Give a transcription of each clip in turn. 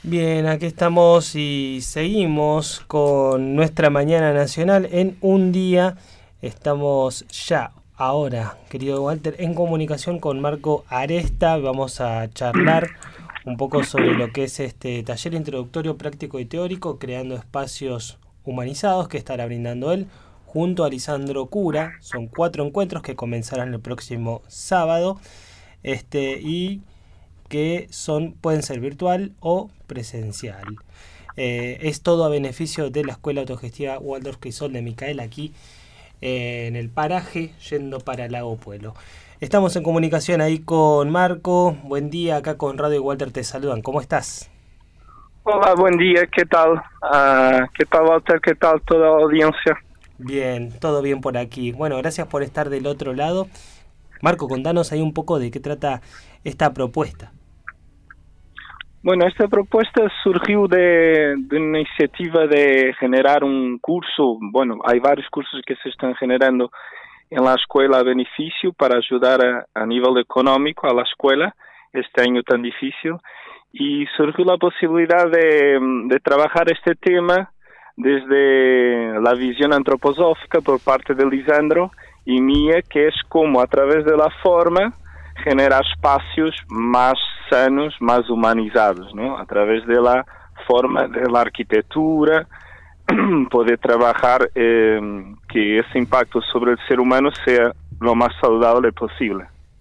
Bien, aquí estamos y seguimos con nuestra mañana nacional en un día. Estamos ya ahora, querido Walter, en comunicación con Marco Aresta. Vamos a charlar un poco sobre lo que es este taller introductorio práctico y teórico, creando espacios humanizados, que estará brindando él junto a Lisandro Cura. Son 4 encuentros que comenzarán el próximo sábado y que pueden ser virtual o presencial. Es todo a beneficio de la Escuela Autogestiva Waldorf Crisol de Micaela, aquí en el paraje, yendo para Lago Pueblo. Estamos en comunicación ahí con Marco. Buen día, acá con Radio Walter te saludan. ¿Cómo estás? Hola, buen día, ¿qué tal? ¿Qué tal, Walter? ¿Qué tal toda la audiencia? Bien, todo bien por aquí. Bueno, gracias por estar del otro lado. Marco, contanos ahí un poco de qué trata esta propuesta. Bueno, esta propuesta surgió de una iniciativa de generar un curso. Bueno, hay varios cursos que se están generando en la escuela a beneficio para ayudar a nivel económico a la escuela este año tan difícil. Y surgió la posibilidad de trabajar este tema desde la visión antroposófica por parte de Lisandro y mía, que es como a través de la forma generar espacios más sanos, más humanizados, ¿no? A través de la forma, de la arquitectura, poder trabajar que ese impacto sobre el ser humano sea lo más saludable posible.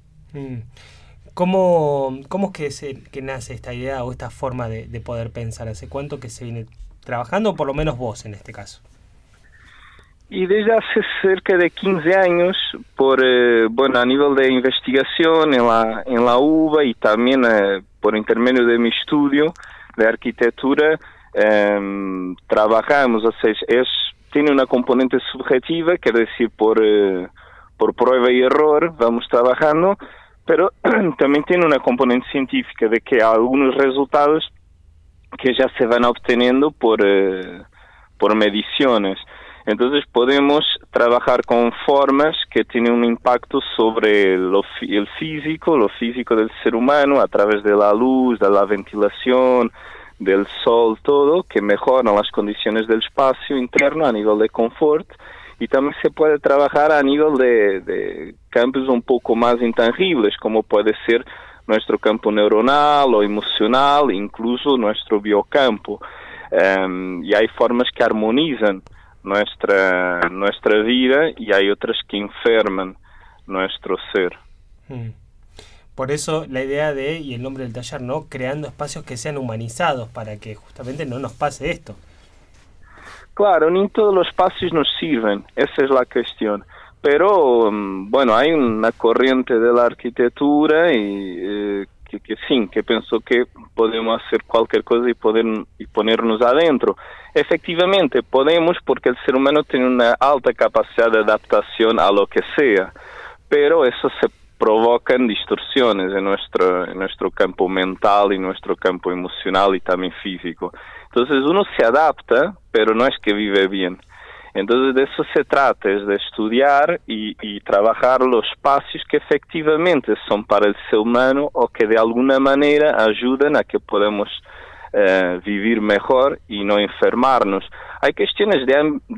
¿Cómo es que nace esta idea o esta forma de poder pensar? ¿Hace cuánto que se viene trabajando, o por lo menos vos en este caso? Y desde hace cerca de 15 años, a nivel de investigación en la UBA y también por intermedio de mi estudio de arquitectura, trabajamos, o sea, tiene una componente subjetiva, quiere decir por prueba y error vamos trabajando, pero también tiene una componente científica de que hay algunos resultados que ya se van obteniendo por mediciones. Entonces podemos trabajar con formas que tienen un impacto sobre el físico del ser humano a través de la luz, de la ventilación, del sol, todo, que mejoran las condiciones del espacio interno a nivel de confort. Y también se puede trabajar a nivel de campos un poco más intangibles, como puede ser nuestro campo neuronal o emocional, incluso nuestro biocampo. Y hay formas que armonizan nuestra vida y hay otras que enferman nuestro ser. Por eso la idea y el nombre del taller, ¿no? Creando espacios que sean humanizados para que justamente no nos pase esto. Claro, ni todos los espacios nos sirven, esa es la cuestión. Pero, hay una corriente de la arquitectura y que pensó que podemos hacer cualquier cosa y ponernos adentro. Efectivamente, podemos, porque el ser humano tiene una alta capacidad de adaptación a lo que sea, pero eso se provocan distorsiones en nuestro campo mental y nuestro campo emocional y también físico. Entonces uno se adapta, pero no es que vive bien. Entonces de eso se trata, es de estudiar y trabajar los espacios que efectivamente son para el ser humano o que de alguna manera ayudan a que podamos vivir mejor y no enfermarnos. Hay cuestiones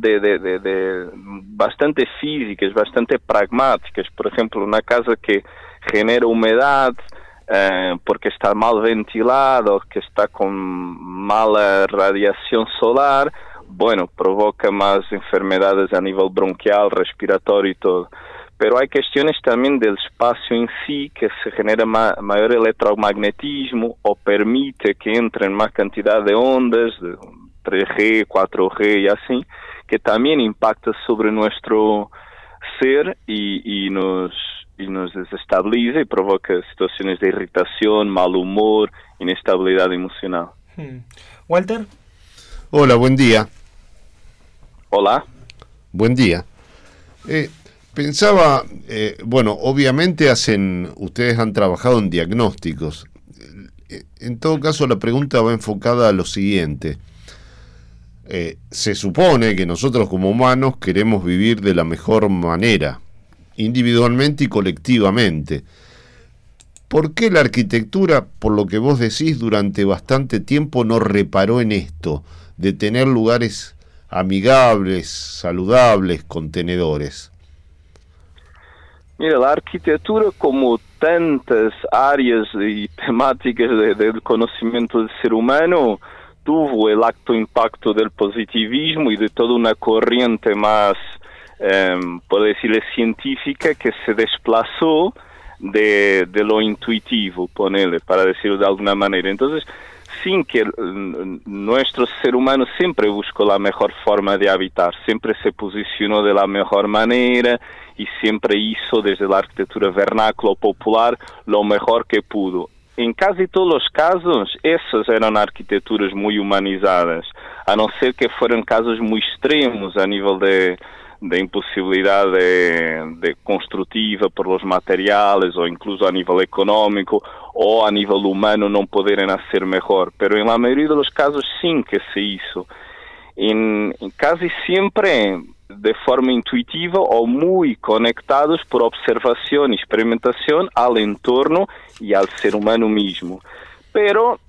de bastante físicas, bastante pragmáticas. Por ejemplo, una casa que genera humedad porque está mal ventilado, que está con mala radiación solar, provoca más enfermedades a nivel bronquial, respiratorio y todo. Pero hay cuestiones también del espacio en sí, que se genera mayor electromagnetismo o permite que entren más cantidad de ondas, de 3G, 4G y así, que también impacta sobre nuestro ser y nos desestabiliza y provoca situaciones de irritación, mal humor, inestabilidad emocional. Walter. Hola, buen día. Hola. Buen día. Pensaba, obviamente ustedes han trabajado en diagnósticos. En todo caso, la pregunta va enfocada a lo siguiente. Se supone que nosotros como humanos queremos vivir de la mejor manera, individualmente y colectivamente. ¿Por qué la arquitectura, por lo que vos decís, durante bastante tiempo no reparó en esto, de tener lugares amigables, saludables, contenedores? Mira, la arquitectura, como tantas áreas y temáticas del conocimiento del ser humano, tuvo el alto impacto del positivismo y de toda una corriente más, por decirlo, científica, que se desplazó de lo intuitivo, ponele, para decirlo de alguna manera. Entonces, sin que nuestro ser humano siempre buscó la mejor forma de habitar, siempre se posicionó de la mejor manera y siempre hizo desde la arquitectura vernácula o popular lo mejor que pudo. En casi todos los casos, esas eran arquitecturas muy humanizadas, a no ser que fueran casos muy extremos a nivel de imposibilidad de construtiva por los materiales o incluso a nivel económico o a nivel humano no poderem hacer mejor. Pero en la mayoría de los casos sí que se hizo. En casi siempre de forma intuitiva o muy conectados por observación y experimentación al entorno y al ser humano mismo. Pero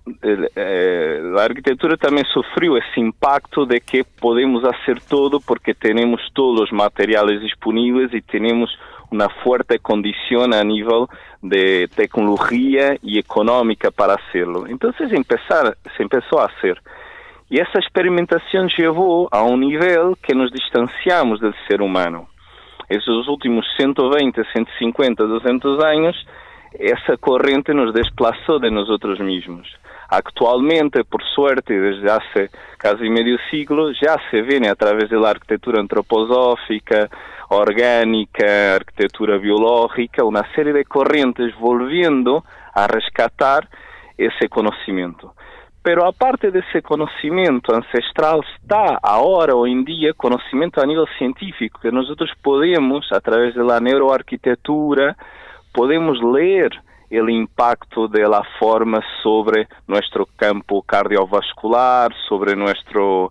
la arquitectura también sufrió ese impacto de que podemos hacer todo porque tenemos todos los materiales disponibles y tenemos una fuerte condición a nivel de tecnología y económica para hacerlo. Entonces se empezó a hacer. Y esa experimentación llevó a un nivel que nos distanciamos del ser humano. Esos últimos 120, 150, 200 años, esa corriente nos desplazó de nosotros mismos. Actualmente, por suerte, desde hace casi medio siglo, ya se viene a través de la arquitectura antroposófica, orgánica, arquitectura biológica, una serie de corrientes volviendo a rescatar ese conocimiento. Pero aparte de ese conocimiento ancestral, está ahora, hoy en día, conocimiento a nivel científico, que nosotros podemos, a través de la neuroarquitectura, podemos leer el impacto de la forma sobre nuestro campo cardiovascular, sobre nuestro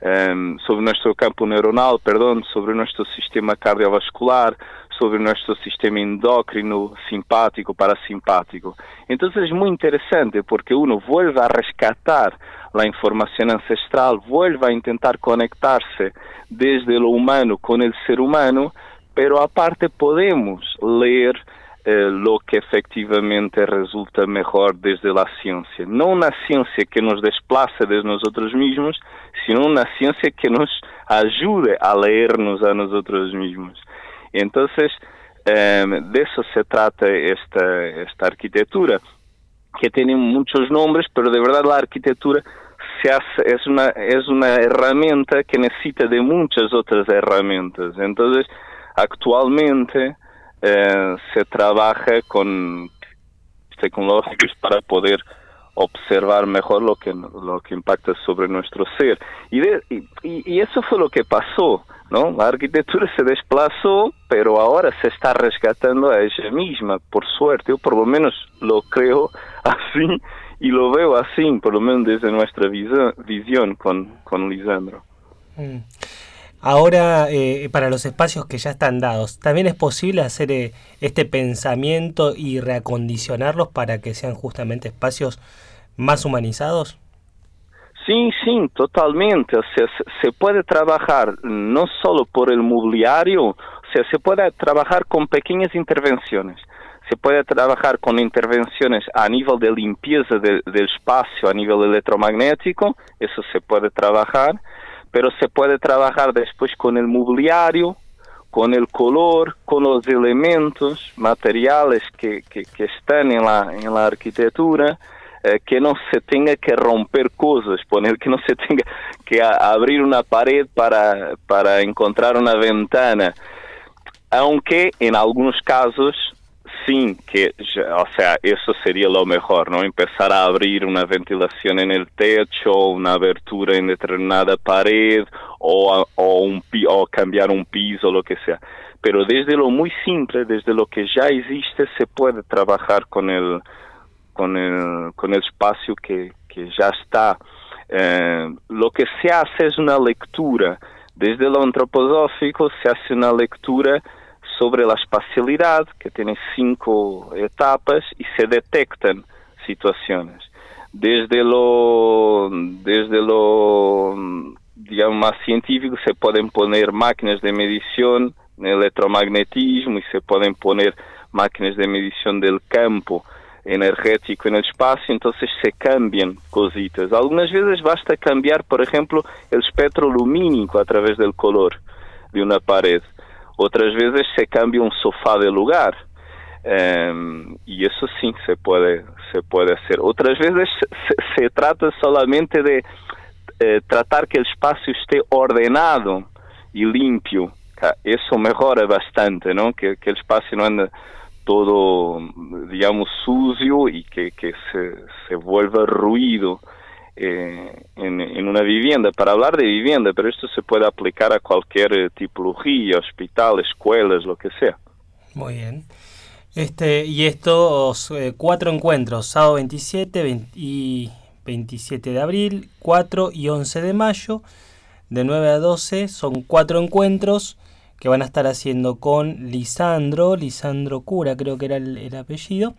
campo neuronal, sobre nuestro sistema cardiovascular, sobre nuestro sistema endócrino, simpático, parasimpático. Entonces es muy interesante porque uno vuelve a rescatar la información ancestral, vuelve a intentar conectarse desde lo humano con el ser humano, pero aparte podemos leer lo que efectivamente resulta mejor desde la ciencia. No una ciencia que nos desplace de nosotros mismos, sino una ciencia que nos ayude a leernos a nosotros mismos. Entonces, de eso se trata esta arquitectura, que tiene muchos nombres, pero de verdad la arquitectura es una herramienta que necesita de muchas otras herramientas. Entonces, actualmente se trabaja con tecnológicos para poder observar mejor lo que impacta sobre nuestro ser. Y eso fue lo que pasó, ¿no? La arquitectura se desplazó, pero ahora se está rescatando a ella misma, por suerte. Yo por lo menos lo creo así y lo veo así, por lo menos desde nuestra visión con Lisandro. Ahora, para los espacios que ya están dados, ¿también es posible hacer este pensamiento y reacondicionarlos para que sean justamente espacios más humanizados? Sí, totalmente. O sea, se puede trabajar no solo por el mobiliario, o sea, se puede trabajar con pequeñas intervenciones. Se puede trabajar con intervenciones a nivel de limpieza del espacio, a nivel electromagnético, eso se puede trabajar. Pero se puede trabajar después con el mobiliario, con el color, con los elementos materiales que están en la arquitectura, que no se tenga que romper cosas, que no se tenga que abrir una pared para encontrar una ventana. Aunque en algunos casos sí, o sea, eso sería lo mejor, ¿no? Empezar a abrir una ventilación en el techo, una abertura en determinada pared, o cambiar un piso, lo que sea. Pero desde lo muy simple, desde lo que ya existe, se puede trabajar con el espacio que ya está. Lo que se hace es una lectura. Desde lo antroposófico se hace una lectura sobre la espacialidad, que tiene 5 etapas, y se detectan situaciones. Desde lo digamos, más científico, se pueden poner máquinas de medición de electromagnetismo y se pueden poner máquinas de medición del campo energético en el espacio, entonces se cambian cositas. Algunas veces basta cambiar, por ejemplo, el espectro lumínico a través del color de una pared. Otras veces se cambia un sofá de lugar. Y eso sí se puede hacer. Otras veces se trata solamente de tratar que el espacio esté ordenado y limpio. Eso mejora bastante, ¿no? Que el espacio no ande todo, digamos, sucio y que se vuelva ruido en una vivienda. Para hablar de vivienda, pero esto se puede aplicar a cualquier tipología, hospital, escuelas, lo que sea. Muy bien. Y estos 4 encuentros, sábado 27 y 27 de abril, 4 y 11 de mayo, de 9 a 12, son 4 encuentros que van a estar haciendo con Lisandro Cura, creo que era el apellido,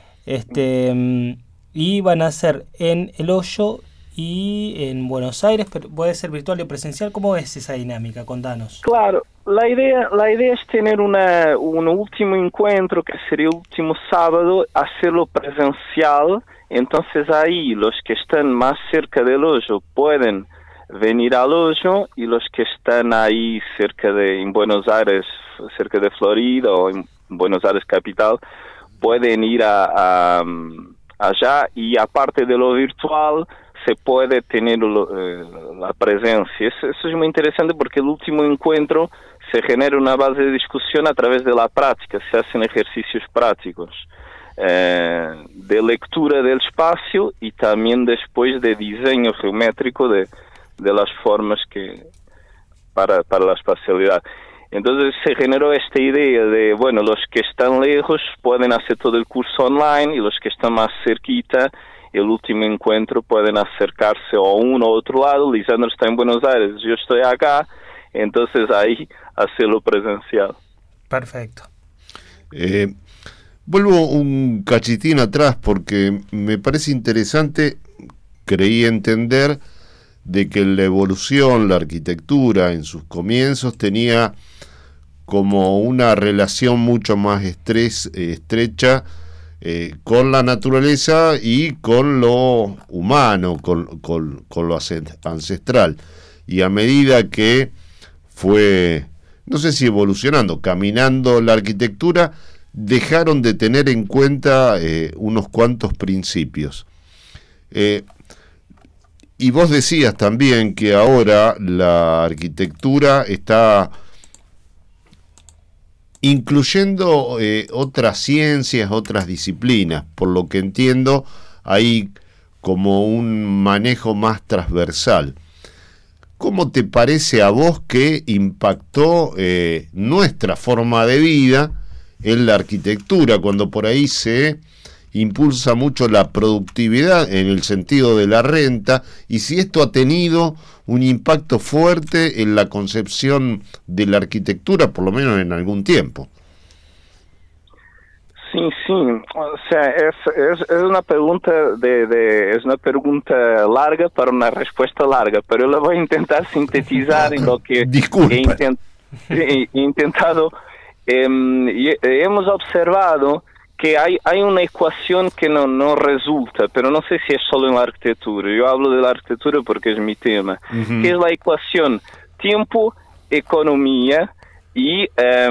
y van a ser en El Hoyo y en Buenos Aires, pero puede ser virtual o presencial. ¿Cómo es esa dinámica? Contanos. Claro, la idea es tener un último encuentro, que sería el último sábado, hacerlo presencial. Entonces ahí los que están más cerca del Hoyo pueden venir al Hoyo, y los que están ahí en Buenos Aires, cerca de Florida, o en Buenos Aires capital, pueden ir allá. Y aparte de lo virtual, se puede tener la presencia. Eso es muy interesante, porque el último encuentro se genera una base de discusión a través de la práctica. Se hacen ejercicios prácticos de lectura del espacio, y también después de diseño geométrico de las formas para la espacialidad. Entonces se generó esta idea de, bueno, los que están lejos pueden hacer todo el curso online, y los que están más cerquita, el último encuentro, pueden acercarse a uno o otro lado. Lisandro está en Buenos Aires, yo estoy acá, entonces ahí hacerlo presencial. Perfecto. Vuelvo un cachitín atrás, porque me parece interesante. Creí entender de que la evolución, la arquitectura en sus comienzos tenía como una relación mucho más estrecha con la naturaleza y con lo humano, con lo ancestral. Y a medida que fue, no sé si evolucionando, caminando la arquitectura, dejaron de tener en cuenta unos cuantos principios. Y vos decías también que ahora la arquitectura está incluyendo otras ciencias, otras disciplinas. Por lo que entiendo, hay como un manejo más transversal. ¿Cómo te parece a vos que impactó nuestra forma de vida en la arquitectura, cuando por ahí se impulsa mucho la productividad en el sentido de la renta, y si esto ha tenido un impacto fuerte en la concepción de la arquitectura, por lo menos en algún tiempo? Sí, o sea, es una pregunta es una pregunta larga para una respuesta larga, pero yo la voy a intentar sintetizar en lo que he intentado. Hemos observado que hay una ecuación que no resulta, pero no sé si es solo en la arquitectura. Yo hablo de la arquitectura porque es mi tema, que es la ecuación tiempo, economía y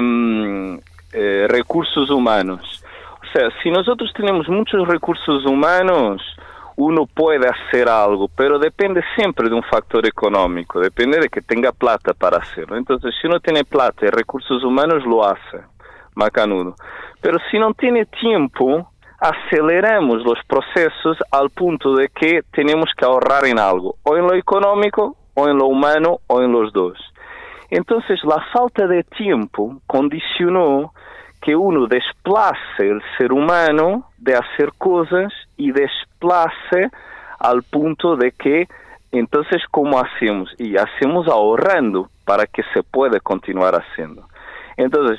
recursos humanos. O sea, si nosotros tenemos muchos recursos humanos, uno puede hacer algo, pero depende siempre de un factor económico, depende de que tenga plata para hacerlo. Entonces, si uno tiene plata y recursos humanos, lo hace, macanudo. Pero si no tiene tiempo, aceleramos los procesos al punto de que tenemos que ahorrar en algo, o en lo económico, o en lo humano, o en los dos. Entonces, la falta de tiempo condicionó que uno desplace el ser humano de hacer cosas y desplace al punto de que, entonces, ¿cómo hacemos? Y hacemos ahorrando para que se pueda continuar haciendo. Entonces,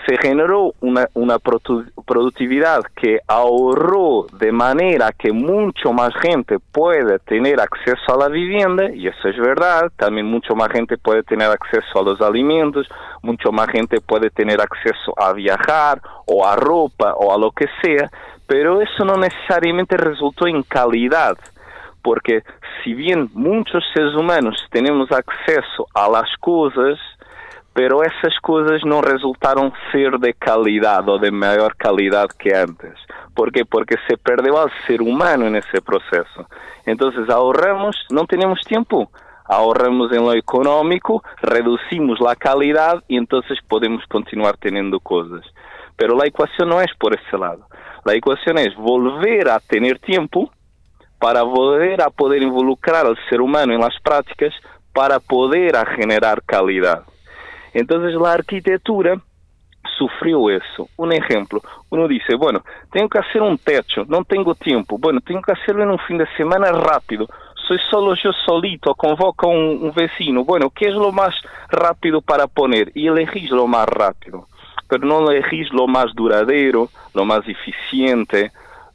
se generó una productividad que ahorró de manera que mucho más gente puede tener acceso a la vivienda, y eso es verdad. También mucho más gente puede tener acceso a los alimentos, mucho más gente puede tener acceso a viajar o a ropa o a lo que sea, pero eso no necesariamente resultó en calidad, porque si bien muchos seres humanos tenemos acceso a las cosas, pero esas cosas no resultaron ser de calidad o de mayor calidad que antes. ¿Por qué? Porque se perdió al ser humano en ese proceso. Entonces ahorramos, no tenemos tiempo, ahorramos en lo económico, reducimos la calidad y entonces podemos continuar teniendo cosas. Pero la ecuación no es por ese lado. La ecuación es volver a tener tiempo para volver a poder involucrar al ser humano en las prácticas para poder a generar calidad. Entonces la arquitectura sufrió eso. Un ejemplo, uno dice, bueno, tengo que hacer un techo, no tengo tiempo, bueno, tengo que hacerlo en un fin de semana rápido, soy solo yo solito, convoco a un vecino, bueno, ¿qué es lo más rápido para poner? Y elegís lo más rápido, pero no elegís lo más duradero, lo más eficiente,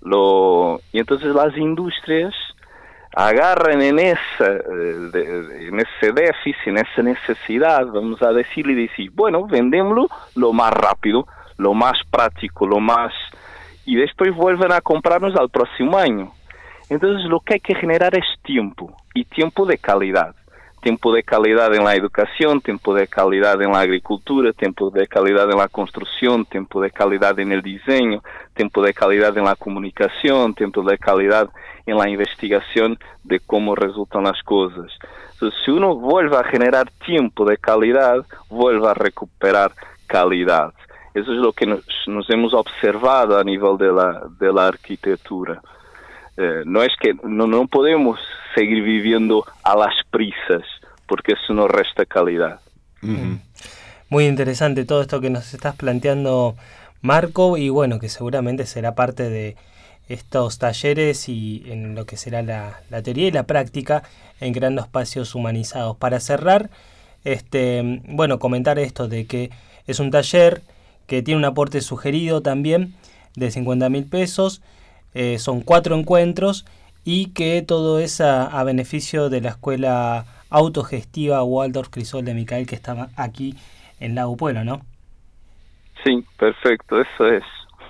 y entonces las industrias agarran en ese déficit, en esa necesidad, vamos a decirle, y decir, bueno, vendémoslo lo más rápido, lo más práctico, lo más... y después vuelven a comprarnos al próximo año. Entonces lo que hay que generar es tiempo, y tiempo de calidad. Tiempo de calidad en la educación, tiempo de calidad en la agricultura, tiempo de calidad en la construcción, tiempo de calidad en el diseño, tiempo de calidad en la comunicación, tiempo de calidad en la investigación de cómo resultan las cosas. Entonces, si uno vuelve a generar tiempo de calidad, vuelve a recuperar calidad. Eso es lo que nos hemos observado a nivel de la arquitectura. No es que no podemos seguir viviendo a las prisas, porque eso nos resta calidad. Uh-huh. Muy interesante todo esto que nos estás planteando, Marco, y bueno, que seguramente será parte de estos talleres y en lo que será la teoría y la práctica en creando espacios humanizados. Para cerrar, bueno, comentar esto de que es un taller que tiene un aporte sugerido también de 50.000 pesos, son 4 encuentros y que todo es a beneficio de la escuela autogestiva Waldorf Crisol de Micael, que está aquí en Lago Pueblo, ¿no? Sí, perfecto, eso es.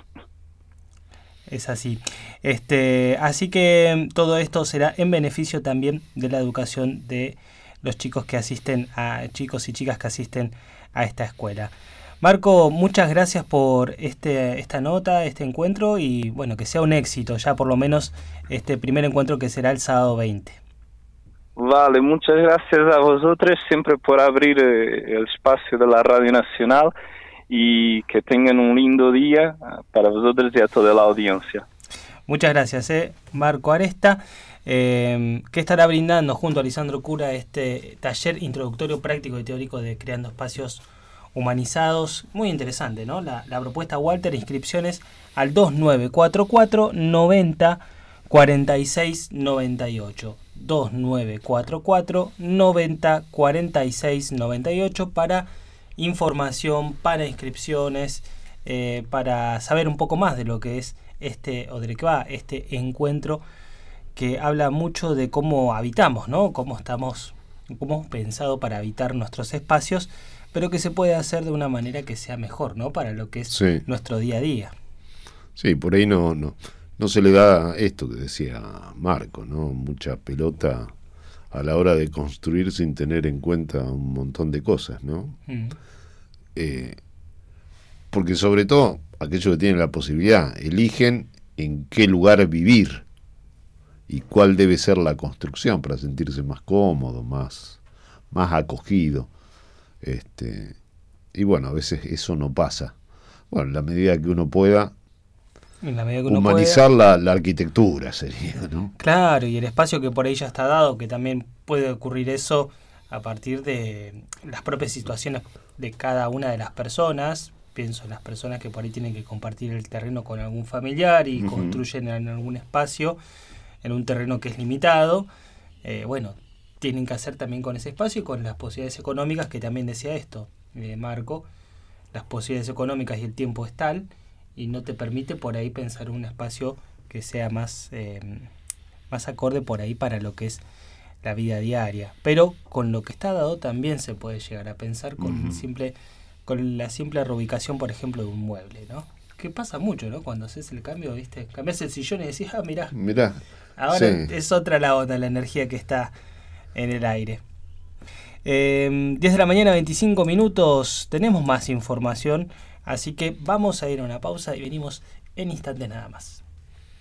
Es así. Así que todo esto será en beneficio también de la educación de los chicos que asisten, chicos y chicas que asisten a esta escuela. Marco, muchas gracias por esta nota, este encuentro, y bueno, que sea un éxito ya por lo menos este primer encuentro que será el sábado 20. Vale, muchas gracias a vosotros siempre por abrir el espacio de la Radio Nacional, y que tengan un lindo día para vosotros y a toda la audiencia. Muchas gracias, Marco Aresta, que estará brindando junto a Lisandro Cura este taller introductorio práctico y teórico de Creando Espacios Humanizados. Muy interesante, ¿no? La propuesta, Walter, inscripciones al 2944 90 46 98. 2944 90 46 98 para información, para inscripciones, para saber un poco más de lo que es o de lo que va este encuentro, que habla mucho de cómo habitamos, ¿no? Cómo hemos pensado para habitar nuestros espacios, pero que se puede hacer de una manera que sea mejor, ¿no? Para lo que es nuestro día a día. Sí, por ahí no se le da esto que decía Marco, ¿no? Mucha pelota a la hora de construir sin tener en cuenta un montón de cosas, ¿no? Porque sobre todo aquellos que tienen la posibilidad eligen en qué lugar vivir y cuál debe ser la construcción para sentirse más cómodo, más acogido. Y bueno, a veces eso no pasa. Bueno, en la medida que uno pueda, humanizar la arquitectura sería, ¿no? Claro, y el espacio que por ahí ya está dado, que también puede ocurrir eso a partir de las propias situaciones de cada una de las personas. Pienso en las personas que por ahí tienen que compartir el terreno con algún familiar y construyen en algún espacio, en un terreno que es limitado. Bueno, tienen que hacer también con ese espacio y con las posibilidades económicas, que también decía esto, Marco, las posibilidades económicas y el tiempo es tal, y no te permite por ahí pensar un espacio que sea más acorde por ahí para lo que es la vida diaria. Pero con lo que está dado también se puede llegar a pensar con la simple reubicación, por ejemplo, de un mueble, ¿no? Que pasa mucho, ¿no? Cuando haces el cambio, ¿viste? Cambias el sillón y decís, mirá. Ahora sí. Es otra la onda, la energía que está en el aire. 10 de la mañana, 25 minutos. Tenemos más información, así que vamos a ir a una pausa y venimos en instantes nada más.